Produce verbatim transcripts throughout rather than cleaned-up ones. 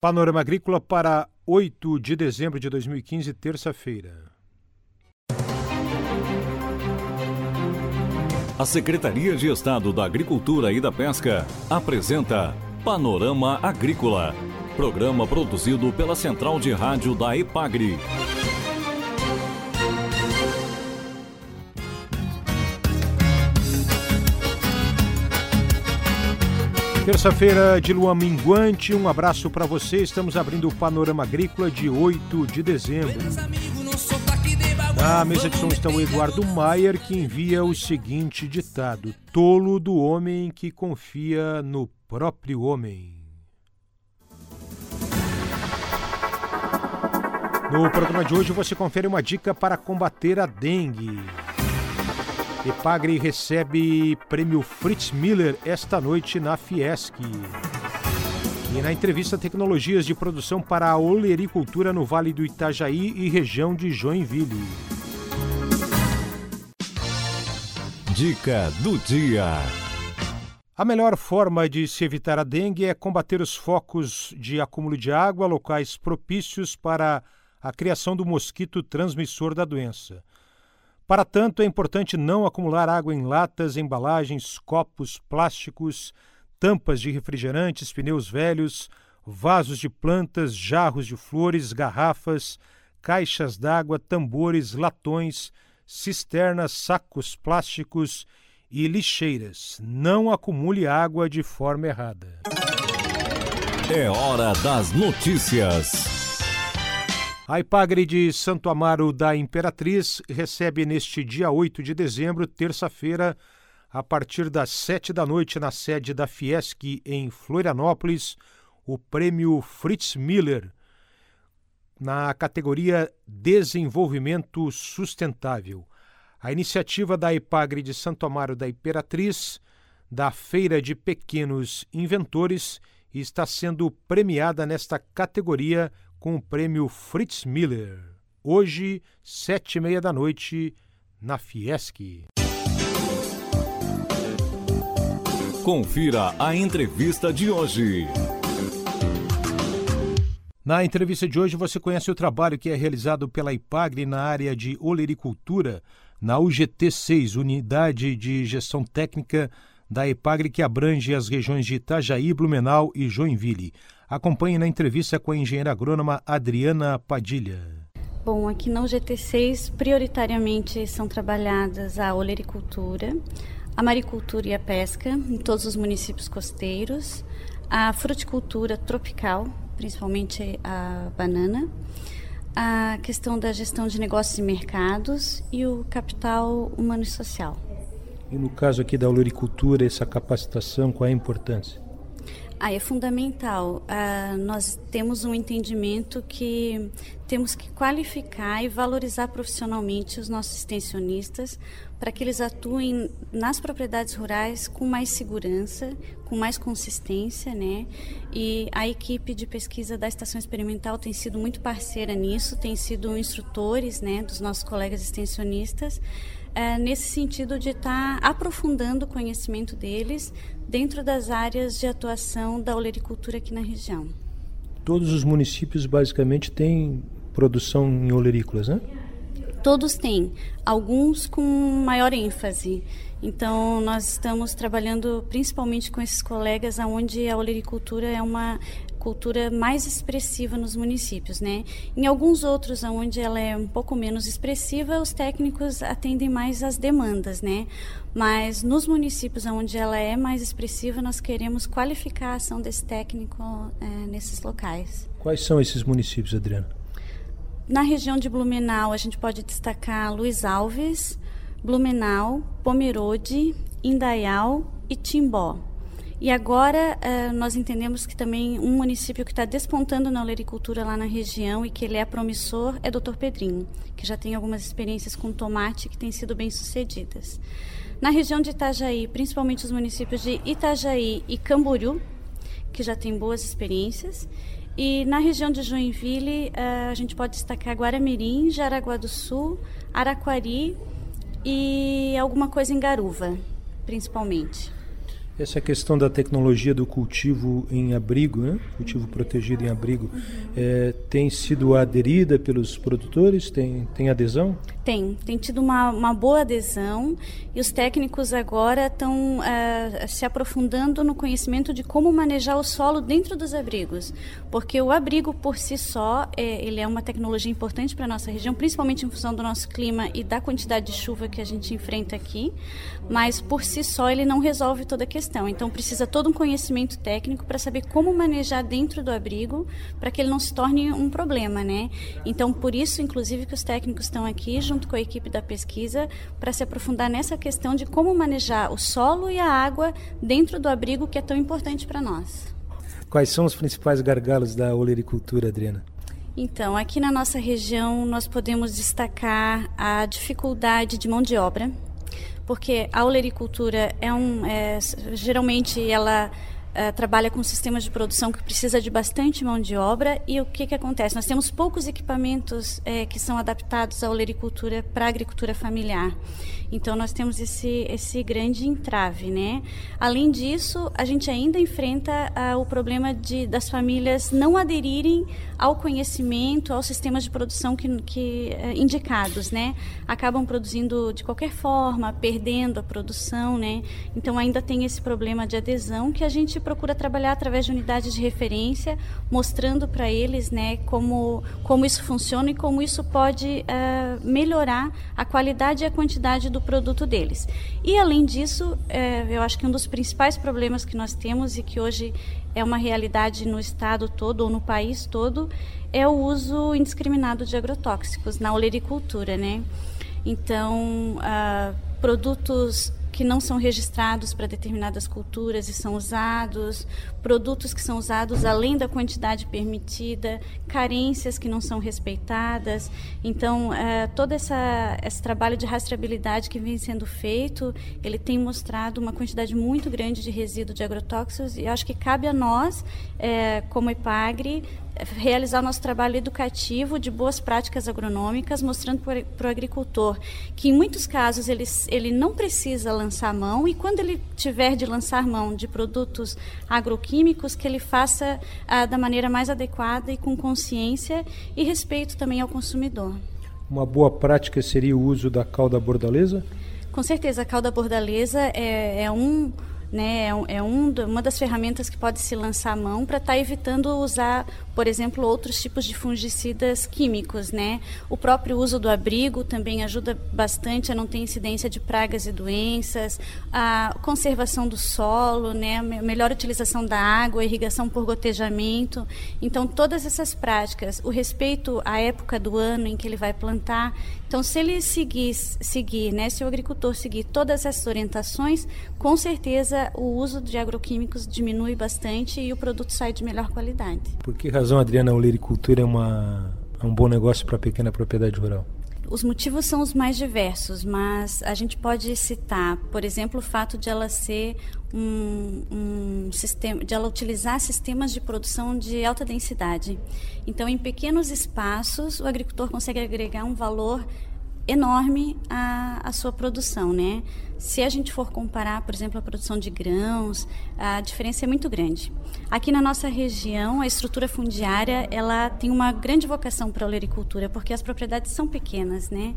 Panorama Agrícola para oito de dezembro de dois mil e quinze, terça-feira. A Secretaria de Estado da Agricultura e da Pesca apresenta Panorama Agrícola, programa produzido pela Central de Rádio da EPAGRE. Terça-feira de lua minguante, um abraço para você. Estamos abrindo o Panorama Agrícola de oito de dezembro. Na mesa de som está o Eduardo Maier, que envia o seguinte ditado: tolo do homem que confia no próprio homem. No programa de hoje você confere uma dica para combater a dengue. EPAGRE recebe prêmio Fritz Miller esta noite na Fiesc. E na entrevista, tecnologias de produção para a olericultura no Vale do Itajaí e região de Joinville. Dica do dia. A melhor forma de se evitar a dengue é combater os focos de acúmulo de água, locais propícios para a criação do mosquito transmissor da doença. Para tanto, é importante não acumular água em latas, embalagens, copos, plásticos, tampas de refrigerantes, pneus velhos, vasos de plantas, jarros de flores, garrafas, caixas d'água, tambores, latões, cisternas, sacos plásticos e lixeiras. Não acumule água de forma errada. É hora das notícias. A EPAGRE de Santo Amaro da Imperatriz recebe neste dia oito de dezembro, terça-feira, a partir das sete da noite, na sede da Fiesc em Florianópolis, o prêmio Fritz Miller, na categoria Desenvolvimento Sustentável. A iniciativa da EPAGRE de Santo Amaro da Imperatriz, da Feira de Pequenos Inventores, está sendo premiada nesta categoria com o prêmio Fritz Miller. Hoje, sete e meia da noite, na Fiesc. Confira a entrevista de hoje. Na entrevista de hoje você conhece o trabalho que é realizado pela EPAGRE na área de olericultura, na U G T seis, Unidade de Gestão Técnica da EPAGRE, que abrange as regiões de Itajaí, Blumenau e Joinville. Acompanhe na entrevista com a engenheira agrônoma Adriana Padilha. Bom, aqui na U G T seis, prioritariamente são trabalhadas a olericultura, a maricultura e a pesca, em todos os municípios costeiros, a fruticultura tropical, principalmente a banana, a questão da gestão de negócios e mercados e o capital humano e social. E no caso aqui da olericultura, essa capacitação, qual é a importância? Ah, é fundamental. Ah, nós temos um entendimento que temos que qualificar e valorizar profissionalmente os nossos extensionistas para que eles atuem nas propriedades rurais com mais segurança, com mais consistência, né? E a equipe de pesquisa da Estação Experimental tem sido muito parceira nisso, tem sido instrutores, né, dos nossos colegas extensionistas, é, nesse sentido de estar tá aprofundando o conhecimento deles dentro das áreas de atuação da olericultura aqui na região. Todos os municípios basicamente têm produção em olerícolas, né? Todos têm, alguns com maior ênfase. Então, nós estamos trabalhando principalmente com esses colegas onde a olericultura é uma cultura mais expressiva nos municípios, né? Em alguns outros, onde ela é um pouco menos expressiva, os técnicos atendem mais às demandas, né? Mas nos municípios onde ela é mais expressiva, nós queremos qualificar a ação desse técnico é, nesses locais. Quais são esses municípios, Adriana? Na região de Blumenau, a gente pode destacar Luiz Alves, Blumenau, Pomerode, Indaial e Timbó. E agora uh, nós entendemos que também um município que está despontando na olericultura lá na região e que ele é promissor é doutor Pedrinho, que já tem algumas experiências com tomate que têm sido bem sucedidas. Na região de Itajaí, principalmente os municípios de Itajaí e Camboriú, que já têm boas experiências. E na região de Joinville, uh, a gente pode destacar Guaramirim, Jaraguá do Sul, Araquari e alguma coisa em Garuva, principalmente. Essa questão da tecnologia do cultivo em abrigo, né? Cultivo protegido em abrigo, é, tem sido aderida pelos produtores? Tem, tem adesão? Tem, tem tido uma, uma boa adesão e os técnicos agora estão uh, se aprofundando no conhecimento de como manejar o solo dentro dos abrigos, porque o abrigo por si só, é, ele é uma tecnologia importante para a nossa região, principalmente em função do nosso clima e da quantidade de chuva que a gente enfrenta aqui, mas por si só ele não resolve toda a questão, então precisa todo um conhecimento técnico para saber como manejar dentro do abrigo, para que ele não se torne um problema, né? Então por isso, inclusive, que os técnicos estão aqui junto com a equipe da pesquisa para se aprofundar nessa questão de como manejar o solo e a água dentro do abrigo, que é tão importante para nós. Quais são os principais gargalos da olericultura, Adriana? Então, aqui na nossa região nós podemos destacar a dificuldade de mão de obra, porque a olericultura é um, é, geralmente ela Uh, trabalha com sistemas de produção que precisa de bastante mão de obra e o que, que acontece? Nós temos poucos equipamentos eh, que são adaptados à olericultura para a agricultura familiar. Então, nós temos esse, esse grande entrave, né? Além disso, a gente ainda enfrenta uh, o problema de, das famílias não aderirem ao conhecimento, aos sistemas de produção que, que, uh, indicados, né? Acabam produzindo de qualquer forma, perdendo a produção, né? Então, ainda tem esse problema de adesão que a gente procura trabalhar através de unidades de referência, mostrando para eles, né, como, como isso funciona e como isso pode uh, melhorar a qualidade e a quantidade do produto deles. E, além disso, uh, eu acho que um dos principais problemas que nós temos e que hoje é uma realidade no estado todo ou no país todo é o uso indiscriminado de agrotóxicos na olericultura, né? Então, uh, produtos que não são registrados para determinadas culturas e são usados, produtos que são usados além da quantidade permitida, carências que não são respeitadas. Então, uh, todo essa, esse trabalho de rastreabilidade que vem sendo feito, ele tem mostrado uma quantidade muito grande de resíduo de agrotóxicos e acho que cabe a nós, eh, como EPAGRE, realizar o nosso trabalho educativo de boas práticas agronômicas, mostrando para o agricultor que, em muitos casos, ele, ele não precisa lançar mão e, quando ele tiver de lançar mão de produtos agroquímicos, que ele faça ah, da maneira mais adequada e com consciência e respeito também ao consumidor. Uma boa prática seria o uso da cauda bordaleza? Com certeza, a cauda bordaleza é, é um... Né, é um, uma das ferramentas que pode se lançar a mão para estar tá evitando usar, por exemplo, outros tipos de fungicidas químicos, né? O próprio uso do abrigo também ajuda bastante a não ter incidência de pragas e doenças, a conservação do solo, né? A melhor utilização da água, a irrigação por gotejamento. Então, todas essas práticas, o respeito à época do ano em que ele vai plantar. Então, se ele seguir, seguir, né? Se o agricultor seguir todas essas orientações, com certeza o uso de agroquímicos diminui bastante e o produto sai de melhor qualidade. Por que razão, Adriana, a olericultura é, uma, é um bom negócio para a pequena propriedade rural? Os motivos são os mais diversos, mas a gente pode citar, por exemplo, o fato de ela ser um, um sistema, de ela utilizar sistemas de produção de alta densidade. Então, em pequenos espaços, o agricultor consegue agregar um valor enorme à, à sua produção, né? Se a gente for comparar, por exemplo, a produção de grãos, a diferença é muito grande. Aqui na nossa região, a estrutura fundiária, ela tem uma grande vocação para a olericultura, porque as propriedades são pequenas, né?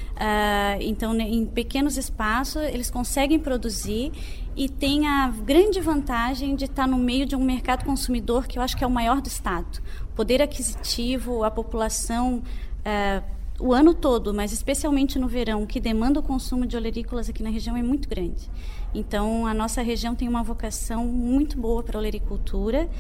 Ah, então, em pequenos espaços, eles conseguem produzir e tem a grande vantagem de estar no meio de um mercado consumidor que eu acho que é o maior do estado. Poder aquisitivo, a população... Ah, o ano todo, mas especialmente no verão, que demanda o consumo de olerícolas aqui na região é muito grande. Então, a nossa região tem uma vocação muito boa para a olericultura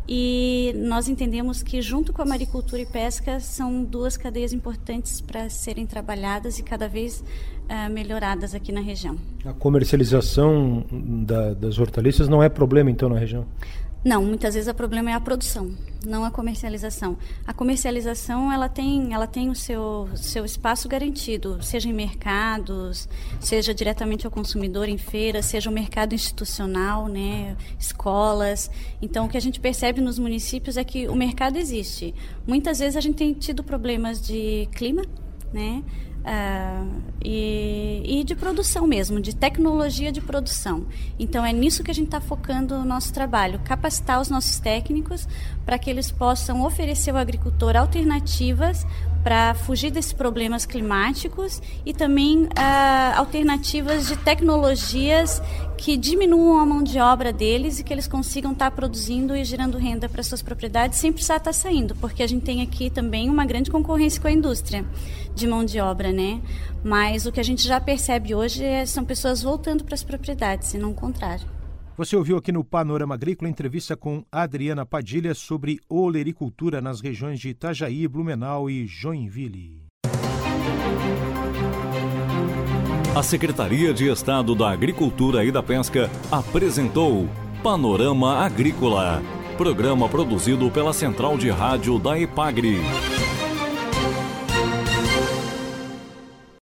e nós entendemos que, junto com a maricultura e pesca, são duas cadeias importantes para serem trabalhadas e cada vez uh, melhoradas aqui na região. A comercialização da, das hortaliças não é problema, então, na região? Não, muitas vezes o problema é a produção, não a comercialização. A comercialização ela tem, ela tem o seu, seu espaço garantido, seja em mercados, seja diretamente ao consumidor em feiras, seja o mercado institucional, né, escolas. Então, o que a gente percebe nos municípios é que o mercado existe. Muitas vezes a gente tem tido problemas de clima, né? Uh, e, e de produção mesmo, de tecnologia de produção. Então é nisso que a gente está focando o nosso trabalho, capacitar os nossos técnicos para que eles possam oferecer ao agricultor alternativas para fugir desses problemas climáticos e também uh, alternativas de tecnologias que diminuam a mão de obra deles e que eles consigam estar tá produzindo e gerando renda para suas propriedades sem precisar estar tá saindo, porque a gente tem aqui também uma grande concorrência com a indústria de mão de obra, né? Mas o que a gente já percebe hoje é, são pessoas voltando para as propriedades e não o contrário. Você ouviu aqui no Panorama Agrícola entrevista com Adriana Padilha sobre olericultura nas regiões de Itajaí, Blumenau e Joinville. A Secretaria de Estado da Agricultura e da Pesca apresentou Panorama Agrícola, programa produzido pela Central de Rádio da EPAGRE.